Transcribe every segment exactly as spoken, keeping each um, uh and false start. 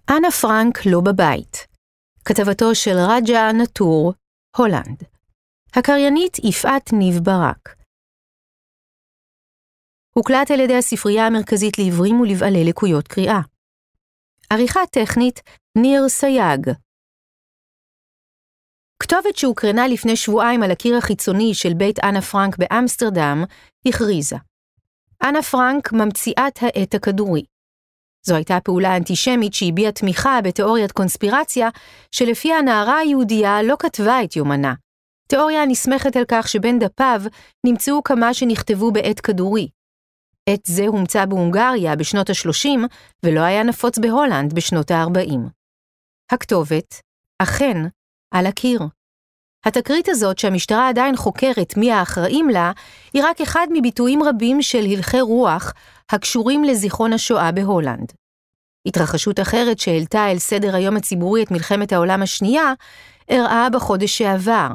אנה פרנק לא בבית. כתבתו של רג'ה נטור, הולנד. הקריינית יפעת ניב ברק. הוקלט על ידי הספרייה המרכזית לעיוורים ולבעלי לקויות קריאה. עריכה טכנית ניר סייג. כתובת שהוקרנה לפני שבועיים על הקיר החיצוני של בית אנה פרנק באמסטרדם הכריזה: אנה פרנק ממציאת העט הכדורי. זו הייתה פעולה אנטישמית שהביעה תמיכה בתיאוריית קונספירציה שלפיה הנערה היהודייה לא כתבה את יומנה. תיאוריה נסמכת על כך שבין דפיו נמצאו כמה שנכתבו בעט כדורי. עט זה הומצא בהונגריה בשנות ה-שלושים ולא היה נפוץ בהולנד בשנות ה-ארבעים. הכתובת, אכן, על הקיר. התקרית הזאת שהמשטרה עדיין חוקרת מי האחראים לה, היא רק אחד מביטויים רבים של הלכי רוח הקשורים לזיכרון השואה בהולנד. התרחשות אחרת שהעלתה אל סדר היום הציבורי את מלחמת העולם השנייה, הראה בחודש שעבר.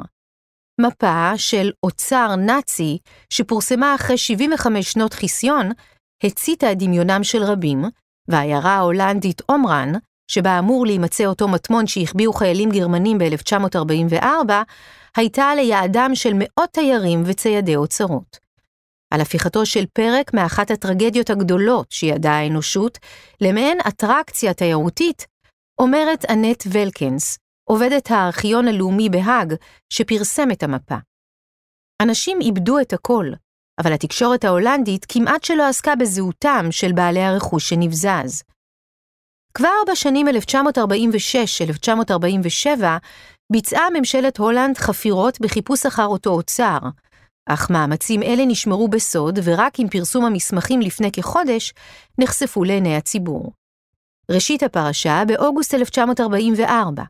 מפה של אוצר נאצי שפורסמה אחרי שבעים וחמש שנות חיסיון, הציתה את דמיונם של רבים, והעיירה ההולנדית אומרן, שבה אמור להימצא אותו מטמון שהחביאו חיילים גרמנים ב-אלף תשע מאות ארבעים וארבע, הייתה ליעדם של מאות תיירים וציידי אוצרות. על הפיכתו של פרק מאחת הטרגדיות הגדולות שידעה האנושות, למעין אטרקציה תיירותית, אומרת אנט ולקנס, עובדת הארכיון הלאומי בהאג, שפרסם את המפה. אנשים איבדו את הכל, אבל התקשורת ההולנדית כמעט שלא עסקה בזהותם של בעלי הרכוש שנבזז. כבר בשנים אלף תשע מאות ארבעים ושש עד אלף תשע מאות ארבעים ושבע ביצעה ממשלת הולנד חפירות בחיפוש אחר אותו אוצר, אך מאמצים אלה נשמרו בסוד ורק עם פרסום המסמכים לפני כחודש נחשפו לעיני הציבור. ראשית הפרשה באוגוסט אלף תשע מאות ארבעים וארבע.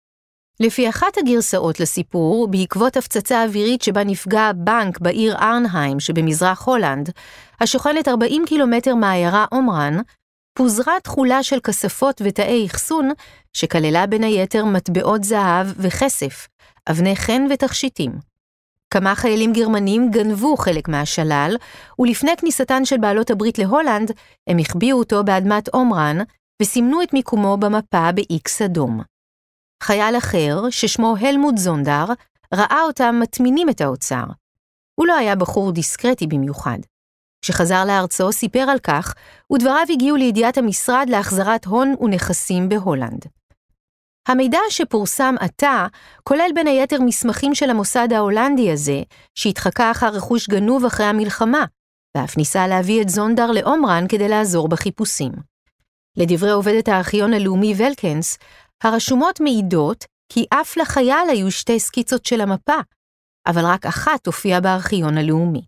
לפי אחת הגרסאות לסיפור, בעקבות הפצצה אווירית שבה נפגע בנק בעיר ארנהיים שבמזרח הולנד, השוכנת ארבעים קילומטר מהעיירה אומרן, פוזרה תחולה של כספות ותאי אחסון, שכללה בין היתר מטבעות זהב וכסף, אבני חן ותכשיטים. כמה חיילים גרמנים גנבו חלק מהשלל, ולפני כניסתן של בעלות הברית להולנד, הם החביאו אותו באדמת אומרן, וסימנו את מיקומו במפה ב-X אדום. חייל אחר, ששמו הלמוט זונדר, ראה אותם מטמינים את האוצר. הוא לא היה בחור דיסקרטי במיוחד. כשחזר לארצו סיפר על כך, ודבריו הגיעו לידיעת המשרד להחזרת הון ונכסים בהולנד. המידע שפורסם עתה כולל בין היתר מסמכים של המוסד ההולנדי הזה, שהתחקה אחר רכוש גנוב אחרי המלחמה, ואף ניסה להביא את זונדר לאומרן כדי לעזור בחיפושים. לדברי עובדת הארכיון הלאומי ולקנס, הרשומות מעידות כי אף לחייל היו שתי סקיצות של המפה, אבל רק אחת הופיעה בארכיון הלאומי.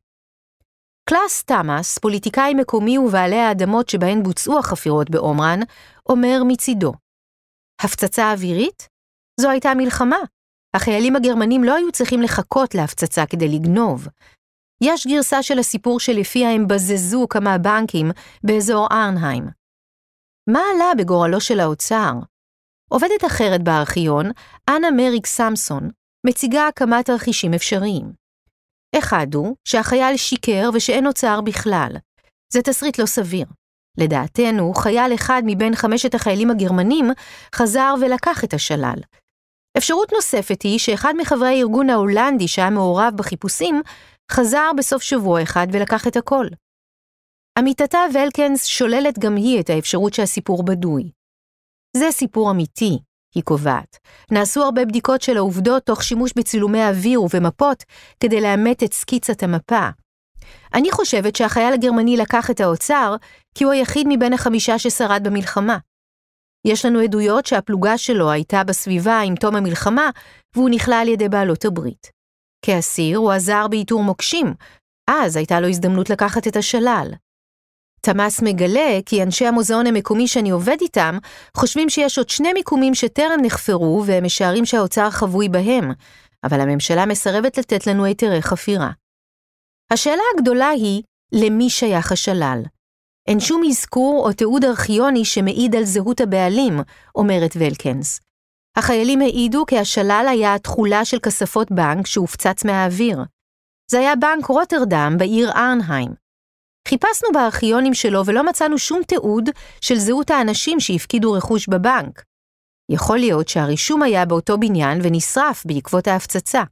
קלאס תמאס, פוליטיקאי מקומי ובעלי האדמות שבהן בוצעו החפירות באומרן, אומר מצידו: הפצצה אווירית? זו הייתה מלחמה. החיילים הגרמנים לא היו צריכים לחכות להפצצה כדי לגנוב. יש גרסה של הסיפור שלפיה הם בזזו כמה בנקים באזור ארנהיים. מה עלה בגורלו של האוצר? עובדת אחרת בארכיון, אנה מריק סמסון, מציגה כמה תרחישים אפשריים. אחד הוא שהחייל שיקר ושאין אוצר בכלל. זה תסריט לא סביר. לדעתנו, חייל אחד מבין חמשת החיילים הגרמנים חזר ולקח את השלל. אפשרות נוספת היא שאחד מחברי הארגון ההולנדי שהיה מעורב בחיפושים, חזר בסוף שבוע אחד ולקח את הכל. עמיתתה ולקנס שוללת גם היא את האפשרות שהסיפור בדוי. זה סיפור אמיתי, היא קובעת. נעשו הרבה בדיקות של העובדות תוך שימוש בצילומי אוויר ובמפות כדי לאמת את סקיצת המפה. אני חושבת שהחייל הגרמני לקח את האוצר כי הוא היחיד מבין החמישה ששרד במלחמה. יש לנו עדויות שהפלוגה שלו הייתה בסביבה עם תום המלחמה והוא נכלל על ידי בעלות הברית. כאסיר הוא עזר באיתור מוקשים, אז הייתה לו הזדמנות לקחת את השלל. תמאס מגלה כי אנשי המוזיאון המקומי שאני עובד איתם חושבים שיש עוד שני מיקומים שטרם נחפרו והם משערים שהאוצר חבוי בהם, אבל הממשלה מסרבת לתת לנו היתרי חפירה. השאלה הגדולה היא, למי שייך השלל? אין שום אזכור או תיעוד ארכיוני שמעיד על זהות הבעלים, אומרת ולקנס. החיילים העידו כי השלל היה התחולה של כספות בנק שהופצץ מהאוויר. זה היה בנק רוטרדם בעיר ארנהיים. חיפשנו בארכיונים שלו ולא מצאנו שום תיעוד של זהות האנשים שהפקידו רכוש בבנק. יכול להיות שהרישום היה באותו בניין ונשרף בעקבות ההפצצה.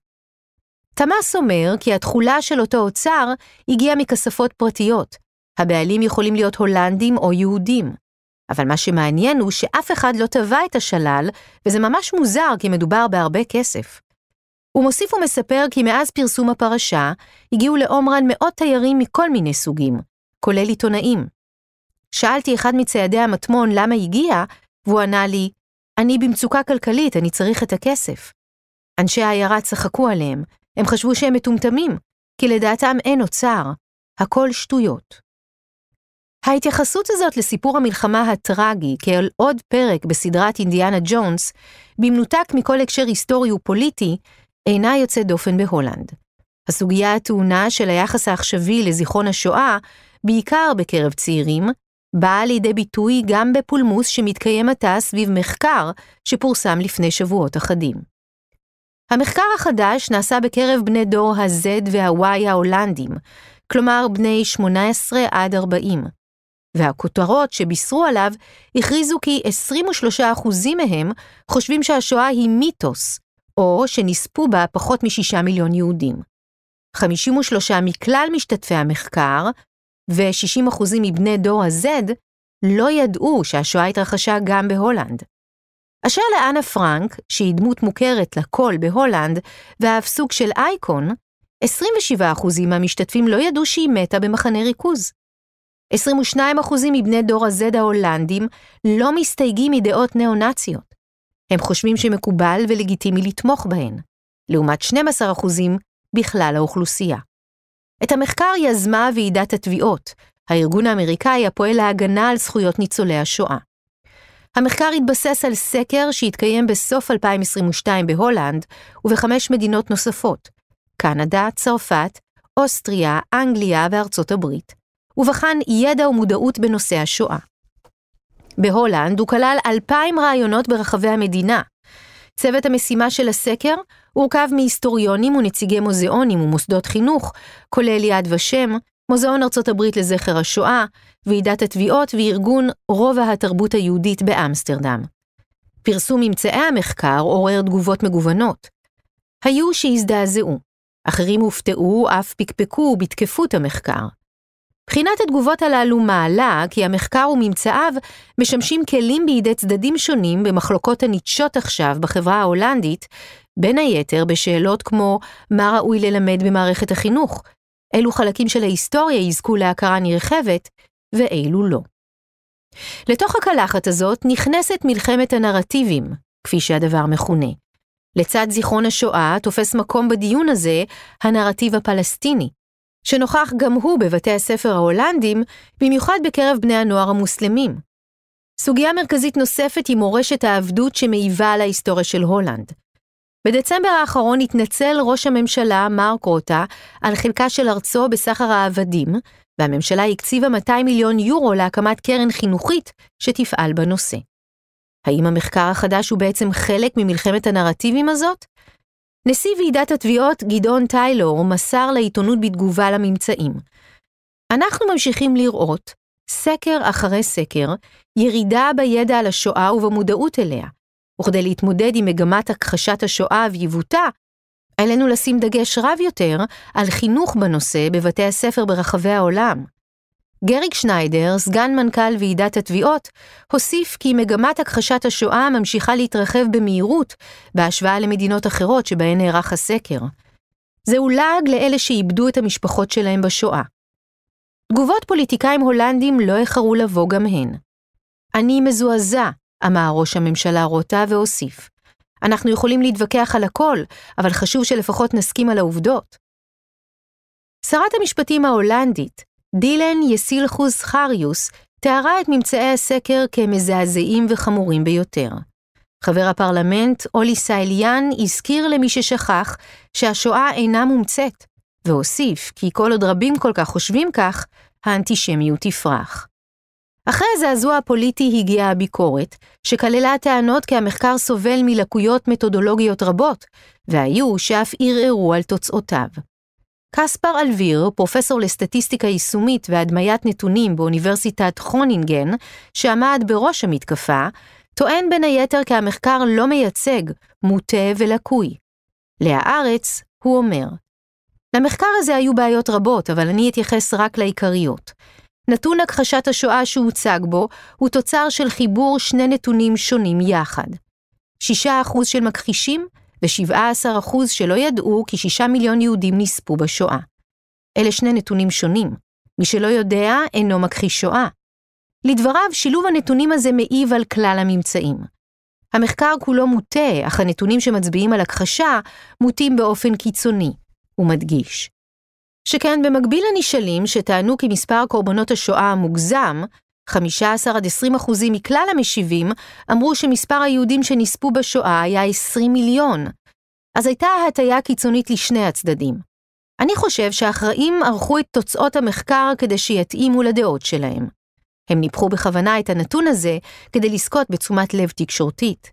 תמאס אומר כי התחולה של אותו אוצר הגיעה מכספות פרטיות. הבעלים יכולים להיות הולנדים או יהודים. אבל מה שמעניין הוא שאף אחד לא טבע את השלל, וזה ממש מוזר כי מדובר בהרבה כסף. הוא מוסיף ומספר כי מאז פרסום הפרשה, הגיעו לאומרן מאות תיירים מכל מיני סוגים, כולל עיתונאים. שאלתי אחד מציידי המטמון למה הגיע, והוא ענה לי, אני במצוקה כלכלית, אני צריך את הכסף. אנשי העיירה צחקו עליהם, הם חשבו שהם מטומטמים, כי לדעתם אין אוצר, הכל שטויות. ההתייחסות הזאת לסיפור המלחמה הטרגי כאל עוד פרק בסדרת אינדיאנה ג'ונס, במנותק מכל הקשר היסטורי ופוליטי, אינה יוצא דופן בהולנד. הסוגיה הטעונה של היחס העכשווי לזיכרון השואה, בעיקר בקרב צעירים, באה לידי ביטוי גם בפולמוס שמתקיים עתה סביב מחקר שפורסם לפני שבועות אחדים. המחקר החדש נעשה בקרב בני דור ה-Z וה-Y ההולנדים, כלומר בני שמונה עשרה עד ארבעים. והכותרות שבישרו עליו הכריזו כי עשרים ושלושה אחוז מהם חושבים שהשואה היא מיתוס, או שנספו בה פחות משישה מיליון יהודים. חמישים ושלושה מכלל משתתפי המחקר, ו-שישים אחוז מבני דור ה-Z, לא ידעו שהשואה התרחשה גם בהולנד. אשר לאנה פרנק, שהיא דמות מוכרת לכל בהולנד, ואף סוג של אייקון, עשרים ושבעה אחוז מהמשתתפים לא ידעו שהיא מתה במחנה ריכוז. עשרים ושניים אחוז מבני דור ה-Z ההולנדים לא מסתייגים מדעות נאו-נאציות. הם חושבים שמקובל ולגיטימי לתמוך בהן, לעומת שנים עשר אחוז בכלל האוכלוסייה. את המחקר יזמה ועידת התביעות, הארגון האמריקאי הפועל להגנה על זכויות ניצולי השואה. המחקר התבסס על סקר שהתקיים בסוף אלפיים עשרים ושתיים בהולנד ובחמש מדינות נוספות, קנדה, צרפת, אוסטריה, אנגליה וארצות הברית, ובחן ידע ומודעות בנושא השואה. בהולנד הוא כלל אלפיים רעיונות ברחבי המדינה. צוות המשימה של הסקר הורכב מהיסטוריונים ונציגי מוזיאונים ומוסדות חינוך, כולל יד ושם, מוזיאון ארצות הברית לזכר השואה, ועידת התביעות וארגון רובע התרבות היהודית באמסטרדם. פרסום ממצאי המחקר עורר תגובות מגוונות. היו שהזדעזעו, אחרים הופתעו אף פקפקו בתקפות המחקר. בחינת התגובות הללו מעלה כי המחקר וממצאיו משמשים כלים בידי צדדים שונים במחלוקות הניטשות עכשיו בחברה ההולנדית, בין היתר בשאלות כמו מה ראוי ללמד במערכת החינוך, אילו חלקים של ההיסטוריה יזכו להכרה נרחבת ואילו לא. לתוך הקלחת הזאת נכנסת מלחמת הנרטיבים, כפי שהדבר מכונה. לצד זיכרון השואה תופס מקום בדיון הזה הנרטיב הפלסטיני, שנוכח גם הוא בבתי הספר ההולנדים, במיוחד בקרב בני הנוער המוסלמים. סוגיה מרכזית נוספת היא מורשת העבדות שמעיבה על ההיסטוריה של הולנד. בדצמבר האחרון התנצל ראש הממשלה מרק רוטה על חלקה של ארצו בסחר העבדים, והממשלה הקציבה מאתיים מיליון יורו להקמת קרן חינוכית שתפעל בנושא. האם המחקר החדש הוא בעצם חלק ממלחמת הנרטיבים הזאת? נשיא ועידת התביעות גדעון טיילור מסר לעיתונות בתגובה לממצאים. אנחנו ממשיכים לראות, סקר אחרי סקר, ירידה בידע על השואה ובמודעות אליה, וכדי להתמודד עם מגמת הכחשת השואה ויבוטה, עלינו לשים דגש רב יותר על חינוך בנושא בבתי הספר ברחבי העולם. גריק שניידר, סגן מנכ"ל ועידת התביעות, הוסיף כי מגמת הכחשת השואה ממשיכה להתרחב במהירות בהשוואה למדינות אחרות שבהן נערך הסקר. זהו לעג לאלה שאיבדו את המשפחות שלהם בשואה. תגובות פוליטיקאים הולנדים לא איחרו לבוא גם הן. אני מזועזע, אמר ראש הממשלה רוטה והוסיף. אנחנו יכולים להתווכח על הכל, אבל חשוב שלפחות נסכים על העובדות. שרת המשפטים ההולנדית, דילן יסילחוס חריוס, תיארה את ממצאי הסקר כמזעזעים וחמורים ביותר. חבר הפרלמנט, אולי סייליאן, הזכיר למי ששכח שהשואה אינה מומצאת, והוסיף כי כל עוד רבים כל כך חושבים כך, האנטישמיות תפרח. אחרי הזעזוע הפוליטי הגיעה הביקורת, שכללה טענות כי המחקר סובל מלקויות מתודולוגיות רבות, והיו שאף ערערו על תוצאותיו. קספר אלביר, פרופסור לסטטיסטיקה יישומית והדמיית נתונים באוניברסיטת כרונינגן, שעמד בראש המתקפה, טוען בין היתר כי המחקר לא מייצג, מוטה ולקוי. להארץ, הוא אומר, למחקר הזה היו בעיות רבות, אבל אני אתייחס רק לעיקריות. נתון הכחשת השואה שהוצג בו הוא תוצר של חיבור שני נתונים שונים יחד. שישה אחוז של מכחישים ו-שבעה עשר אחוז שלא ידעו כי שישה מיליון יהודים נספו בשואה. אלה שני נתונים שונים. מי שלא יודע אינו מכחיש שואה. לדבריו, שילוב הנתונים הזה מעיב על כלל הממצאים. המחקר כולו מוטה, אך הנתונים שמצביעים על הכחשה מוטים באופן קיצוני, הוא מדגיש. שכן במקביל לנשאלים שטענו כי מספר קורבנות השואה מוגזם, חמישה עשר עד עשרים אחוזים מכלל המשיבים אמרו שמספר היהודים שנספו בשואה היה עשרים מיליון. אז הייתה הטיה קיצונית לשני הצדדים. אני חושב שהאחראים ערכו את תוצאות המחקר כדי שיתאימו לדעות שלהם. הם ניפחו בכוונה את הנתון הזה כדי לזכות בתשומת לב תקשורתית.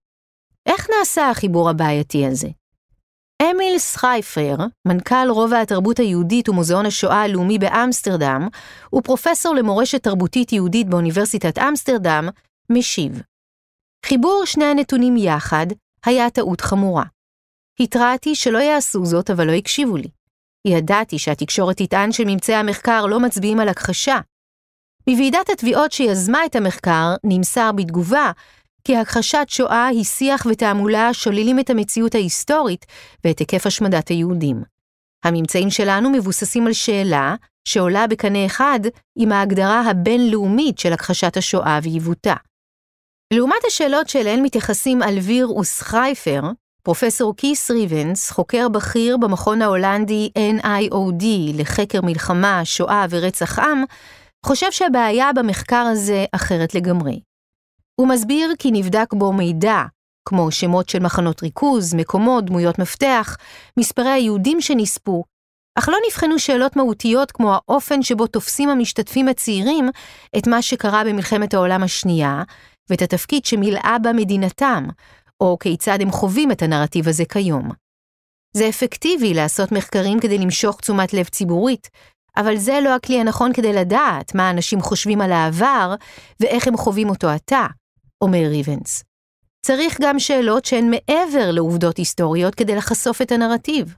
איך נעשה החיבור הבעייתי הזה? אמיל סחייפר, מנכ"ל רובע התרבות היהודית ומוזיאון השואה הלאומי באמסטרדם, ופרופסור למורשת תרבותית יהודית באוניברסיטת אמסטרדם, משיב. חיבור שני הנתונים יחד היה טעות חמורה. התרעתי שלא יעשו זאת, אבל לא הקשיבו לי. ידעתי שהתקשורת תטען שממצאי המחקר לא מצביעים על הכחשה. בוועידת התביעות שיזמה את המחקר נמסר בתגובה כי הכחשת שואה היא שיח ותעמולה שוללים את המציאות ההיסטורית ואת היקף השמדת היהודים. הממצאים שלנו מבוססים על שאלה שעולה בקנה אחד עם ההגדרה הבינלאומית של הכחשת השואה ועיוותה. לעומת השאלות שאליהן מתייחסים אלביר וסחייפר, פרופסור קיס ריבנס, חוקר בכיר במכון ההולנדי אן איי או די לחקר מלחמה, שואה ורצח עם, חושב שהבעיה במחקר הזה אחרת לגמרי. הוא מסביר כי נבדק בו מידע, כמו שמות של מחנות ריכוז, מקומות, דמויות מפתח, מספרי היהודים שנספו, אך לא נבחנו שאלות מהותיות כמו האופן שבו תופסים המשתתפים הצעירים את מה שקרה במלחמת העולם השנייה, ואת התפקיד שמילאה בה מדינתם, או כיצד הם חווים את הנרטיב הזה כיום. זה אפקטיבי לעשות מחקרים כדי למשוך תשומת לב ציבורית, אבל זה לא הכלי הנכון כדי לדעת מה אנשים חושבים על העבר ואיך הם חווים אותו עתה, אומר ריבנס. צריך גם שאלות שהן מעבר לעובדות היסטוריות כדי לחשוף את הנרטיב.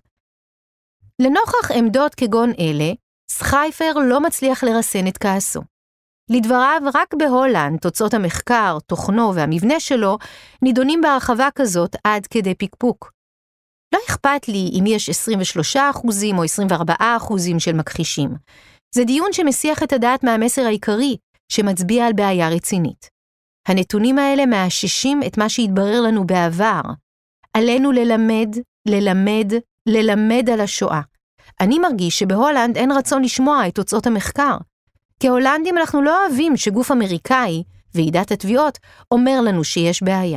לנוכח עמדות כגון אלה, סחייפר לא מצליח לרסן את כעסו. לדבריו, רק בהולנד תוצאות המחקר, תוכנו והמבנה שלו נידונים בהרחבה כזאת עד כדי פיקפוק. לא אכפת לי אם יש עשרים ושלושה אחוזים או עשרים וארבעה אחוזים של מכחישים. זה דיון שמסיח את הדעת מהמסר העיקרי, שמצביע על בעיה רצינית. הנתונים האלה מאששים את מה שהתברר לנו בעבר. עלינו ללמד, ללמד, ללמד על השואה. אני מרגיש שבהולנד אין רצון לשמוע את תוצאות המחקר. כהולנדים אנחנו לא אוהבים שגוף אמריקאי, ועידת התביעות, אומר לנו שיש בעיה.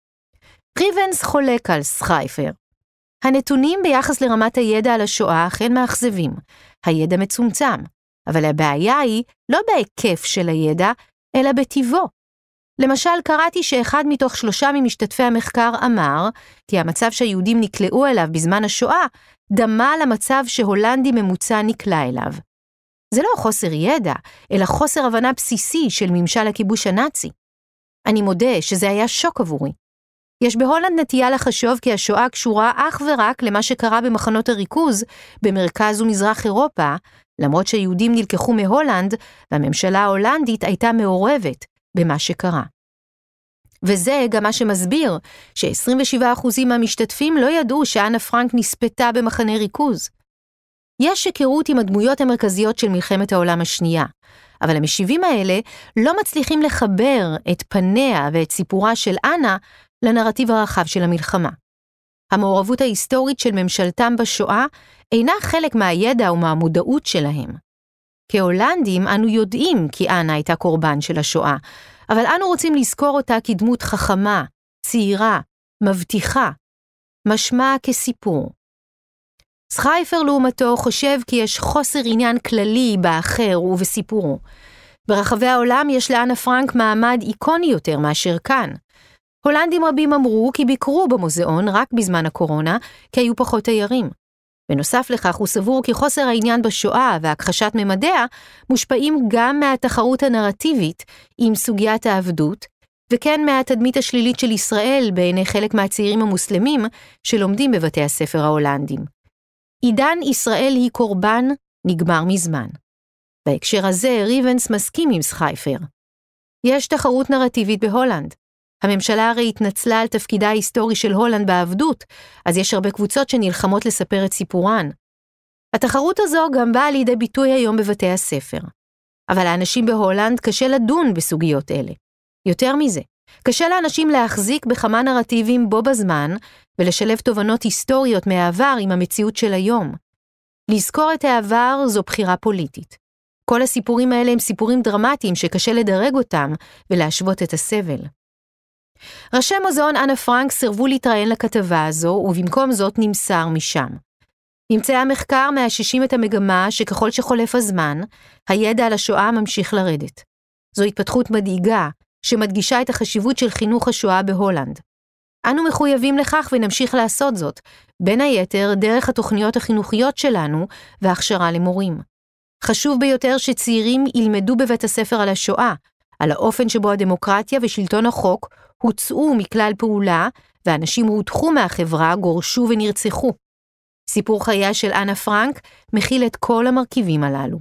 ריבנס חולק על סחייפר. הנתונים ביחס לרמת הידע על השואה אכן מאכזבים. הידע מצומצם, אבל הבעיה היא לא בהיקף של הידע, אלא בטיבו. למשל, קראתי שאחד מתוך שלושה ממשתתפי המחקר אמר, כי המצב שהיהודים נקלעו אליו בזמן השואה, דמה למצב שהולנדי ממוצע נקלע אליו. זה לא חוסר ידע, אלא חוסר הבנה בסיסי של ממשל הכיבוש הנאצי. אני מודה שזה היה שוק עבורי. יש בהולנד נטייה לחשוב כי השואה קשורה אך ורק למה שקרה במחנות הריכוז במרכז ומזרח אירופה, למרות שהיהודים נלקחו מהולנד והממשלה ההולנדית הייתה מעורבת במה שקרה. וזה גם מה שמסביר ש-עשרים ושבעה אחוז מהמשתתפים לא ידעו שאנה פרנק נספתה במחנה ריכוז. יש היכרות עם הדמויות המרכזיות של מלחמת העולם השנייה, אבל המשיבים האלה לא מצליחים לחבר את פניה ואת סיפורה של אנה לנרטיב הרחב של המלחמה. המעורבות ההיסטורית של ממשלתם בשואה אינה חלק מהידע ומהמודעות שלהם. כהולנדים אנו יודעים כי אנה הייתה קורבן של השואה, אבל אנו רוצים לזכור אותה כדמות חכמה, צעירה, מבטיחה, משמע כסיפור. סחייפר לעומתו חושב כי יש חוסר עניין כללי באחר ובסיפורו. ברחבי העולם יש לאנה פרנק מעמד איקוני יותר מאשר כאן. הולנדים רבים אמרו כי ביקרו במוזיאון רק בזמן הקורונה, כי היו פחות תיירים. בנוסף לכך הוא סבור כי חוסר העניין בשואה והכחשת ממדיה מושפעים גם מהתחרות הנרטיבית עם סוגיית העבדות, וכן מהתדמית השלילית של ישראל בעיני חלק מהצעירים המוסלמים שלומדים בבתי הספר ההולנדים. עידן ישראל היא קורבן נגמר מזמן. בהקשר הזה ריבנס מסכים עם סחייפר. יש תחרות נרטיבית בהולנד. הממשלה הרי התנצלה על תפקידה ההיסטורי של הולנד בעבדות, אז יש הרבה קבוצות שנלחמות לספר את סיפורן. התחרות הזו גם באה לידי ביטוי היום בבתי הספר. אבל האנשים בהולנד קשה לדון בסוגיות אלה. יותר מזה, קשה לאנשים להחזיק בכמה נרטיבים בו בזמן, ולשלב תובנות היסטוריות מהעבר עם המציאות של היום. לזכור את העבר זו בחירה פוליטית. כל הסיפורים האלה הם סיפורים דרמטיים שקשה לדרג אותם ולהשוות את הסבל. ראשי מוזיאון אנה פרנק סירבו להתראיין לכתבה הזו, ובמקום זאת נמסר משם. ממצאי המחקר מאששים את המגמה שככל שחולף הזמן, הידע על השואה ממשיך לרדת. זו התפתחות מדאיגה, שמדגישה את החשיבות של חינוך השואה בהולנד. אנו מחויבים לכך ונמשיך לעשות זאת, בין היתר דרך התוכניות החינוכיות שלנו והכשרה למורים. חשוב ביותר שצעירים ילמדו בבית הספר על השואה, על האופן שבו הדמוקרטיה ושלטון החוק הוצאו מכלל פעולה, ואנשים הודחו מהחברה, גורשו ונרצחו. סיפור חייה של אנה פרנק מכיל את כל המרכיבים הללו.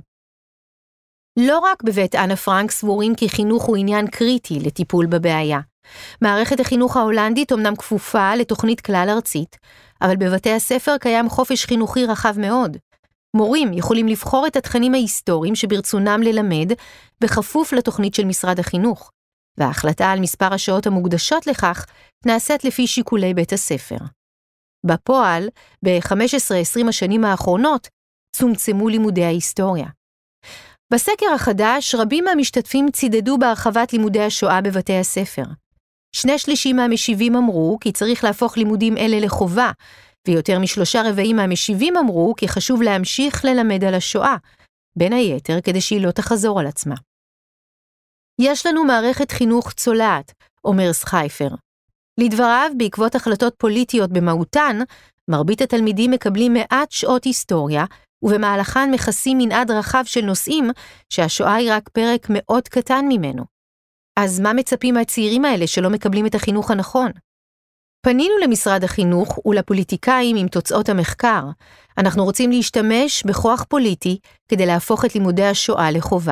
לא רק בבית אנה פרנק סבורים כי חינוך הוא עניין קריטי לטיפול בבעיה. מערכת החינוך ההולנדית אומנם כפופה לתוכנית כלל ארצית, אבל בבתי הספר קיים חופש חינוכי רחב מאוד. מורים יכולים לבחור את התכנים ההיסטוריים שברצונם ללמד, בכפוף לתוכנית של משרד החינוך, וההחלטה על מספר השעות המוקדשות לכך נעשית לפי שיקולי בית הספר. בפועל, ב-חמש עשרה עשרים השנים האחרונות, צומצמו לימודי ההיסטוריה. בסקר החדש, רבים מהמשתתפים צידדו בהרחבת לימודי השואה בבתי הספר. שני שלישים מהמשיבים אמרו כי צריך להפוך לימודים אלה לחובה, ויותר משלושה רבעים מהמשיבים אמרו כי חשוב להמשיך ללמד על השואה, בין היתר כדי שהיא לא תחזור על עצמה. יש לנו מערכת חינוך צולעת, אומר סחייפר. לדבריו, בעקבות החלטות פוליטיות במהותן, מרבית התלמידים מקבלים מעט שעות היסטוריה, ובמהלכן מכסים מנעד רחב של נושאים שהשואה היא רק פרק מאוד קטן ממנו. אז מה מצפים מהצעירים האלה שלא מקבלים את החינוך הנכון? פנינו למשרד החינוך ולפוליטיקאים עם תוצאות המחקר. אנחנו רוצים להשתמש בכוח פוליטי כדי להפוך את לימודי השואה לחובה.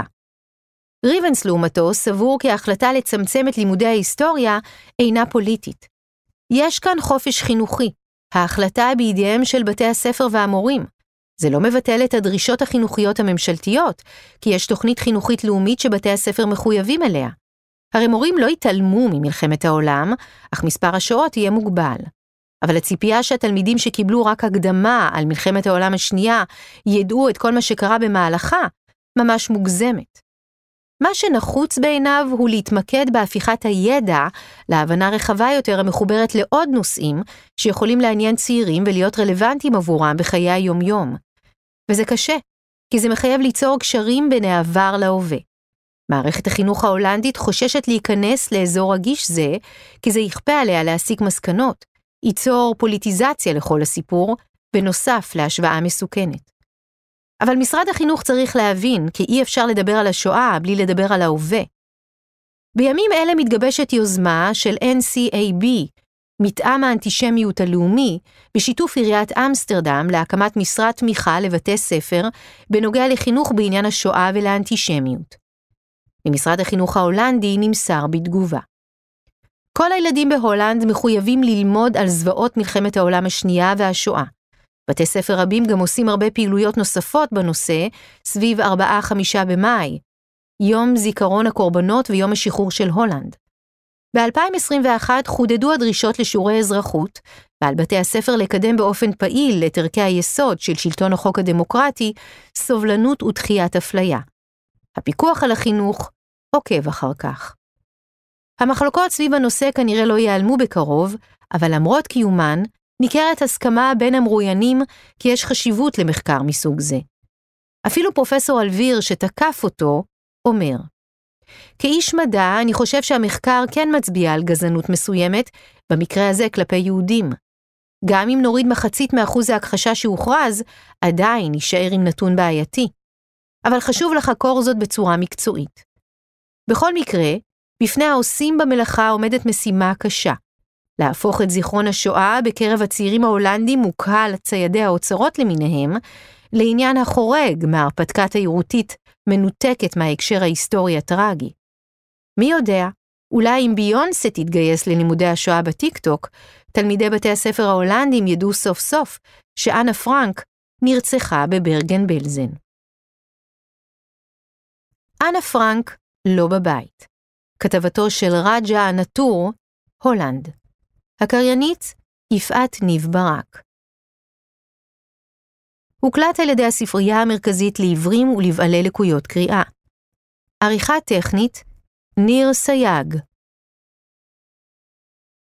ריבנס לעומתו סבור כי ההחלטה לצמצם את לימודי ההיסטוריה אינה פוליטית. יש כאן חופש חינוכי. ההחלטה בידיהם של בתי הספר והמורים. זה לא מבטל את הדרישות החינוכיות הממשלתיות, כי יש תוכנית חינוכית לאומית שבתי הספר מחויבים אליה. הרי מורים לא יתעלמו ממלחמת העולם, אך מספר השעות יהיה מוגבל. אבל הציפייה שהתלמידים שקיבלו רק הקדמה על מלחמת העולם השנייה ידעו את כל מה שקרה במהלכה, ממש מוגזמת. מה שנחוץ בעיניו הוא להתמקד בהפיכת הידע להבנה רחבה יותר המחוברת לעוד נושאים שיכולים לעניין צעירים ולהיות רלוונטיים עבורם בחיי היום-יום. וזה קשה, כי זה מחייב ליצור קשרים בין העבר להווה. מערכת החינוך ההולנדית חוששת להיכנס לאזור רגיש זה, כי זה יכפה עליה להסיק מסקנות, ייצור פוליטיזציה לכל הסיפור, בנוסף להשוואה מסוכנת. אבל משרד החינוך צריך להבין כי אי אפשר לדבר על השואה בלי לדבר על ההווה. בימים אלה מתגבשת יוזמה של אן סי איי בי, מתאם האנטישמיות הלאומי, בשיתוף עיריית אמסטרדם להקמת משרד תמיכה לבתי ספר בנוגע לחינוך בעניין השואה ולאנטישמיות. ממשרד החינוך ההולנדי נמסר בתגובה. כל הילדים בהולנד מחויבים ללמוד על זוועות מלחמת העולם השנייה והשואה. בתי ספר רבים גם עושים הרבה פעילויות נוספות בנושא, סביב ארבעה חמישה במאי, יום זיכרון הקורבנות ויום השחרור של הולנד. ב-אלפיים עשרים ואחת חודדו הדרישות לשיעורי אזרחות, ועל בתי הספר לקדם באופן פעיל את ערכי היסוד של שלטון החוק הדמוקרטי, סובלנות ודחיית אפליה. הפיקוח על החינוך עוקב אחר כך. המחלוקות סביב הנושא כנראה לא ייעלמו בקרוב, אבל למרות קיומן, ניכרת הסכמה בין המרואיינים כי יש חשיבות למחקר מסוג זה. אפילו פרופסור אלביר שתקף אותו, אומר, כאיש מדע אני חושב שהמחקר כן מצביע על גזענות מסוימת, במקרה הזה כלפי יהודים. גם אם נוריד מחצית מאחוז ההכחשה שהוכרז, עדיין יישאר עם נתון בעייתי. אבל חשוב לחקור זאת בצורה מקצועית. בכל מקרה, בפני העושים במלאכה עומדת משימה קשה. להפוך את זיכרון השואה בקרב הצעירים ההולנדים וקהל ציידי האוצרות למיניהם, לעניין החורג מההרפתקה תיירותית מנותקת מההקשר ההיסטורי הטרגי. מי יודע, אולי אם ביונסה תתגייס ללימודי השואה בטיקטוק, תלמידי בתי הספר ההולנדים ידעו סוף סוף שאנה פרנק נרצחה בברגן בלזן. אנה פרנק לא בבית. כתבתו של רג'ה נטור, הולנד. הקריינית יפעת ניב ברק. הוקלט על ידי הספרייה המרכזית לעיוורים ולבעלי לקויות קריאה. עריכה טכנית, ניר סייג.